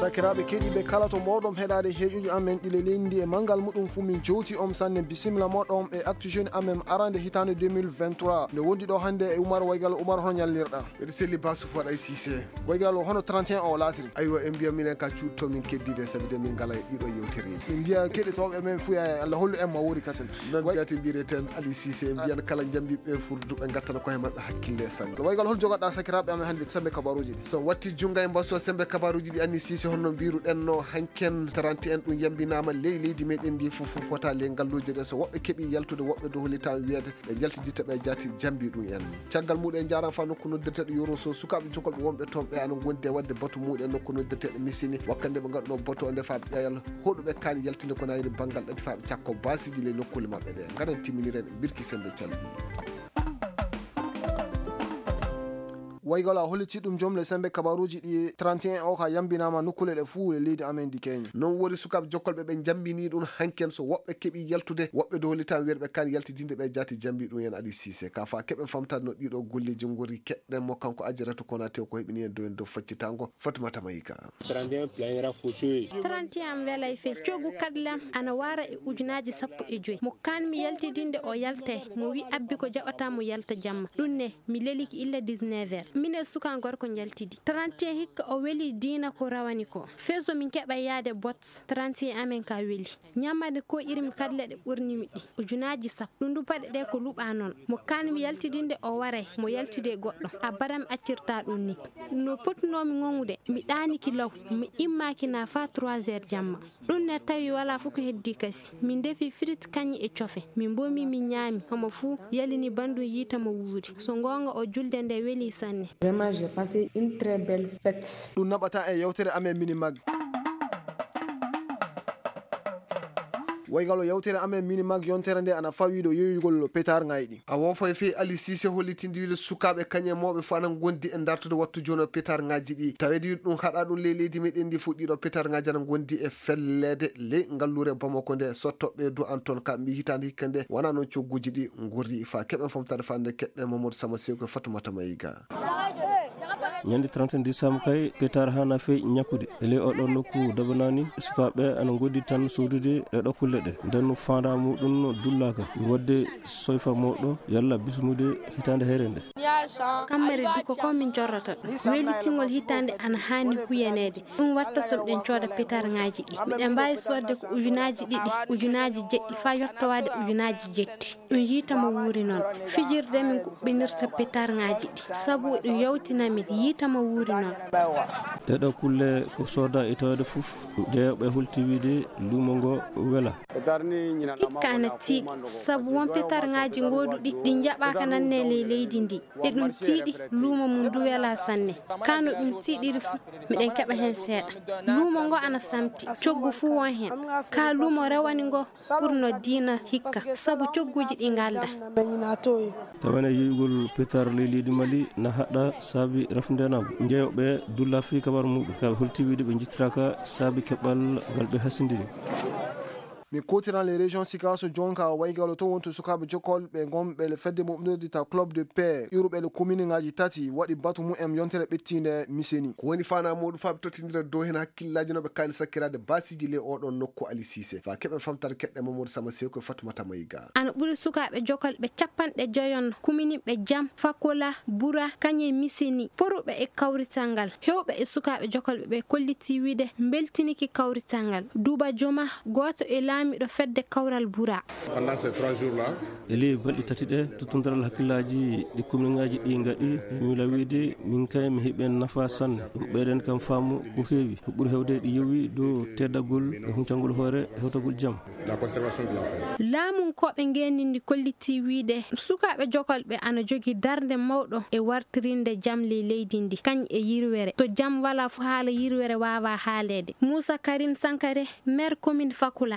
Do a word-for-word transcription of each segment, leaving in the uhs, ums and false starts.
sakiraɓe keɗiɓe kala to moɗon heɗade heƴuji amen ɗile lendi e mangal muɗum fu min jewti on sanne bisimila moɗon e actu jeune amen arande hitande deux mille vingt-trois nde wondi ɗo hande e Oumar Waygal. Oumar hono ñallirɗa? ɓeɗe selli basu faɗa Cissé Waygal hono trente et un o latiri? aywa en mbiya minen ka cuutto min keddide sabide min ngala e ɗiɗo yewtere min mbiya keɗitoɓe men fuya Allah hollu en ma wori kasen non jati mbireten Ali Cissé en mbiyan kala jambiɓe furdu ɓe gattana koye mabɓe hakkille sanne. Waygal hol jogoɗa sakiraɓe amen hande sembe kabaruji ɗi? so watti junga e mbasso sembe kabaruji ɗi anni Cissé honno mbiruɗen no hanken trente et un ɗum yambinama ley leydi meɗen ndi fof fota le ngalluji ɗe so woɓɓe keeɓi yaltude woɓɓe doholita wiyede ɓe jaltiditta ɓe jati jambi ɗum en caggal muɗum jaran fa nokku noddirteɗo yoro so sukaɓe jokolɓe wonɓe toon ɓe ana gondi e wadde batu muɗum nokku noddirteɗo missini wakkande ɓe gaɗuno batu onde fa ɓe ƴeyal hoɗuɓe kaani yaltinde ko nayri banggal ɗati fa ɓe cakko basiji le nokkule mabɓe ɗe gaɗen timminiren birki sembe calɗi. Waygal a holliti ɗum jomle sembe kabaruji ɗi trente et un o ka yambinama nokkule ɗe fuu le leydi amen di Kenya. non wori sukaɓe jokkolɓe ɓe jambini ɗum hanken so woɓɓe keeɓi yaltude woɓɓe doholita wiyede ɓe kan yaltidinde ɓe jati jambi ɗum en Ali Cissé ka fa keɓen famtade no ɗiɗo golleji gori keɗɗen mo kanko Adjaratou Konaté ko heɓini en do en dow faccitango Fatimata Mayika. trente et un welay fe cogu kadlam ana wara e ujunaji sappo e joyi mo kan mi yaltidinde o yalte mo wi abbi ko jaɓata mo yalta jamma ɗum ne mi leliki illa dix-neuf heures mine sukan gorko jaltidi trente et un hikka o weli dina ko rawani ko feso min keɓa yaade bot trente et un amen ka weli ñammade ko irmi kadle ɗe ɓurnimi ɗi ujunaji sappo ɗum du paɗe ɗe ko luɓa noon mo kan mi yaltidinde o waray mo yaltide goɗɗo a baram accirta ɗum ni no potnomi gongude mi ɗaniki law mi immaki na fa trois heures jamma ɗum ne tawi wala fof ko heddi kasi min defi frite kañi e cofe min bomi min ñaami homo fou yalini bandu yitamo wuuri so gonga o julde nde weli sanne. Vraiment, j'ai passé une très belle fête. Ɗum naɓata e yewtere amen mini mag. Waygalo yewtere amen mini mag yontere nde ana fawiɗo yoyugol pétard ngayɗi a wofo fe Ali Cissé hollitindi wiide sukaɓe kañe mawɓe fo anan gondi e dartude wattu joni pétard ngaji ɗi tawedi ɗum haɗa ɗum ley leydi meɗen ndi fuɗɗiɗo pétard ngaji ana gondi e fellede ley ngallure Bamako nde sottoɓe do an toon ka mbi hitande hikka nde wona noon cogguji ɗi gurri fa keɓen famtade fa nde keɓɓen Mamadou Sama Seko Fatoumata Mayiga. ñande trente décembre kay pétard hana fe ñakkude ele oɗo nokku dabanani sukaɓe ana goddi tan sodude e ɗo kulle ɗe nden fanda muɗum dullaka wadde soyfa moɗo yalla bismude hitande here nde kammere diko ko min jorrata welitingol hitande ana hani huyanede ɗum watta so ɗen cooda pétard ngaji ɗi miɗen mbawi sodde ko ujunaji ɗiɗi ujunaji jeɗɗi fa yettowade ujunaji jetti ɗum yitamo wuuri noon fijirde min kuɓɓinirta pétard ngaji ɗi saabu ɗum yawtinamin yitamo wuuri noon ɗeɗo kulle ko soda e tawde fof jeeyoɓe hulti wiide lumo ngo wela hikka ana tiiɗi saabu won pétard ngaji goduɗi ɗi jaɓaka nanne ley leydi ndi e ɗum tiiɗi lumo mum du wela sanne kano ɗum tiiɗiri fu miɗen keɓa hen seeɗa lumo ngo ana samti coggu fu won hen ka lumo rewani ngo ɓurno dina hikka saabu cogguji ɗi galda tawane yeyugol pétard ley leydi Mali na haɗa saabi rafdenamo jeeyoɓe dulla fi kabar muɗum kaɓe holti wiide ɓe jittiraka saabi keɓal ngal ɓe hasindiri. mi kotiran les régions sikaso jonka waygalo to wonto sukaɓe jokkol ɓe gonɓe fedde moɓnodita club de paix iruɓe le commune ngaji tati waɗi batu mum yontere ɓettinde miseni ko woni fana muɗum fa ɓe tottidira dow hen hakkillaji noɓe kani sakkirade basiji le oɗon nokku Ali Cissé fa keɓen famtare keɗɗe Mamadou Sama Seko Fatoumata Mayiga. ana ɓuuri sukaɓe jokkol ɓe capanɗe joyon kumini ɓe jam fakola bura kañe miseni poruɓe e kawrital ngal hewɓe e sukaɓe jokkol ɓe kolliti wiide beltiniki kawrital ngal duuba joma goto e miɗo fedde kawral bura pendant ces trois jours là eli balɗi tati ɗe tottodiral hakkillaji ɗi commune ngaji ɗi gaɗi mila wiide min kay mi heeɓen nafa sanne ɗum ɓeyden kam faamu ko heewi ko ɓuuri hewde ɗi yowi dow teddagol e huncangol hoore hewtagol jaam la conservation de la paix laamu koɓe ngenindi kolliti wiide sukaɓe jokol ɓe ana jogui darde mawɗo e wartirinde jaam ley leydi ndi kañ e yirwere to jaam wala fo haala yirwere wawa haalede Moussa Karim Sankare maire commune Fakula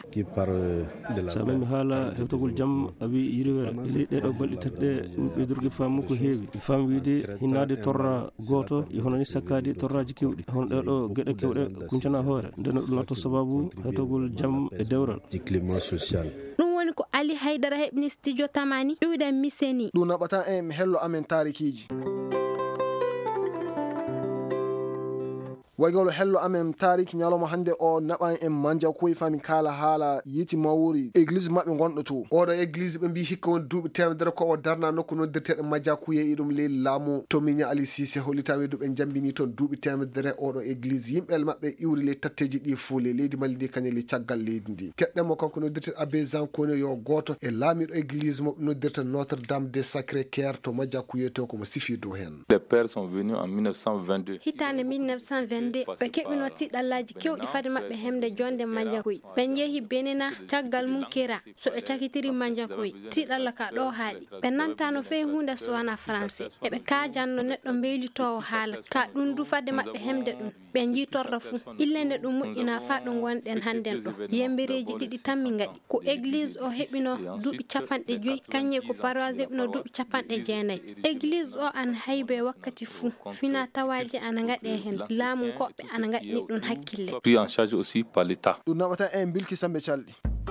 sa mami haala hewtagol jaam a wi yirwere ele ɗeɗo balɗi tati ɗe ɗum ɓeydorgue faamu ko heewi fam wiide hinnade torra goto e hono ni sakkade torraji kewɗi hono ɗeɗo gueɗe kewɗe kuncana hoore nden ɗum natto sababu hewtagol jaam e dewral ɗum woni ko Ali Haydara heɓni studio tamani ɗuwiɗen miseni ɗum naɓata en mi hello amen tarikiji waygolo hello amen tarik nyaloma hande o naban en manja ko fami kala hala yiti mawuri église mabbe gondo to odo église be bi hikka won duubi temedere ko o darna nokku non dirtede majja ku yeyi dum le laamu to minya ali sise holitawe du be jambini ton duubi temedere odo église yimbel mabbe iwri le tatteji di fule leydi mali di kanyeli caggal leydi ndi keddemo kanko no dirtede abbé Jean Kono yo goto e laamido église mo no dirtede Notre Dame des Sacré-Cœur to majja ku yeto ko mo sifi do hen. Les pères sont venus en mille neuf cent vingt-deux. hitande mille neuf cent vingt-deux be kebino tidallaji kewdi fade mabbe hemde jonde manjakoy be jehi benena caggal mum kera so be cakitiri manjakoy tidalla ka do haadi be nantano fe hunde so wana français e be kajanno neddo beylitowo haala ka dum du fade mabbe hemde dum be jitorra fu illende dum mujjina fa dum wonden handen do yembereji didi tammi ngadi ko église o hebino duubi capande joyi kanye ko paroisse hebino duubi capande jeenay église o an haybe wakkati fu fina tawaji an ngade hen laamu ko be an ngadi dum hakkille Pris en charge aussi par l'état. dum nabata en bilki sambe caldi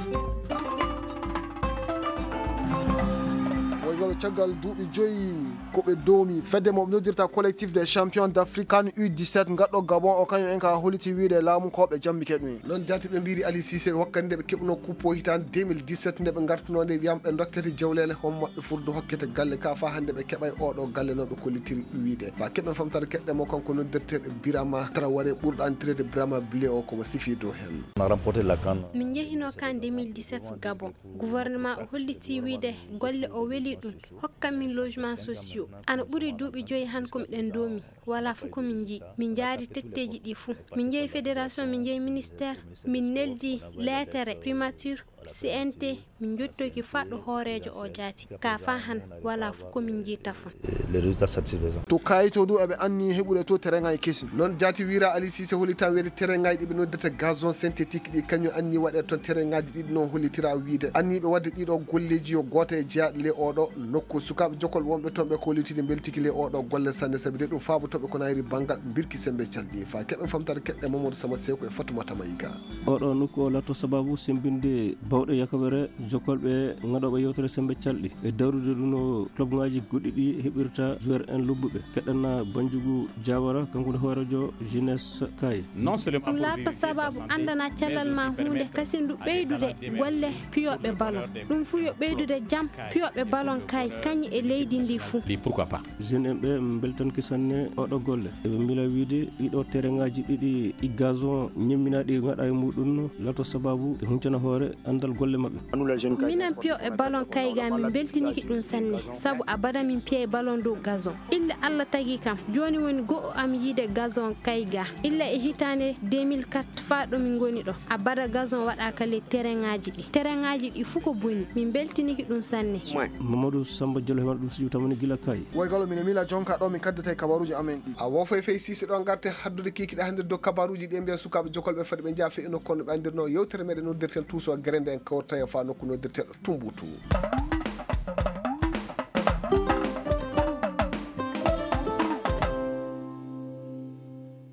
waygolo caggal duubi joyi ko be domi fedde mo nodirta collectif des champions d'African U dix-sept ngaddo Gabon o kanyo en ka holiti wiide laamu ko be jambi kedum non jati be mbiri Ali Cissé wakkande be kebno coupo hitan deux mille dix-sept nde be ngartuno nde wiam be dokkete jawlele hom mabbe furdu hokkete galle ka fa hande be kebay odo galle no be kollitiri wiide fa kebbe famtare kedde mo kanko nodirte Birama Traoré burdo entrée de Birama Blé o ko mo sifi do hen. On a remporté la CAN. min jehino kan deux mille dix-sept Gabon gouvernement o holliti wiide golle o weli dum hokkam min logement sociaux ana buri duubi joyi han ko den domi wala fu ko min ji min jaari tetteji di fu min jeyi fédération min jeyi ministère min neldi lettere primature C N T min jottoki faddo horejo o jati ka fa han wala fu ko min ji tafa Les résultats satisfaisants. to kayito du ebe anni hebude to terrain kesi non jati wira Ali Cissé holita wede terrain di be noddata gazon synthétique di kanyo anni wade ton terrain ngaji di non holitira wiide anni be wadde dido golleji yo goto e jiaade le odo nokku sukabe jokol wonbe tombe ko litide beltiki le odo golle sanne sabi dum faabu tobe ko nayri bangal birki sembe caldi fa kebe famtar kedde Mamadou Sama Seko e Fatoumata Mayiga oɗo nokku o latto sababu sembinde bawɗe yakobere jokolɓe gaɗoɓe yewtere sembe calɗi e dawrude ɗuno club ngaji goɗɗi ɗi heɓirta joueur en lobbuɓe keɗanna Banjugu Diawara kanko ne hoorejo jeunesse kay non seulement dum laata sababu andana cellal ma hunde kasindu beydude golle piyoɓe ballon dum fu yo beydude jam piyoɓe ballon kay kanyi e leydi ndi fu pourquoi pas jeune en ɓe beltanki sanne oɗo golle eɓe mbila wiide ɗiɗo terrain ngaji ɗiɗi i gazon ñemminaɗi gaɗa e muɗum lato sababu e huncana hoore andal golle mabɓe minan piyo e ballon kayga min beltiniki dum sanne sabu abada min piye e ballon do gazon illa Allah tagi kam joni woni go am yide gazon kayga illa e hitane deux mille quatre fa do min goni do abada gazon wada kale terrain ngaji di terrain ngaji di fu ko boni min beltiniki dum sanne Mamadou Samba Diallo hemal dum siju tamani gila kay waygolo min mila jonka do min kaddata kabaruji amen di a wo fay fay Cissé do ngarte haddude kikide hande do kabaruji de mbiya sukabe jokolbe fadi be jaafe eno kono be andirno yewtere meden no dertel tuso grende en kawta fa nokku no dertel tumbutu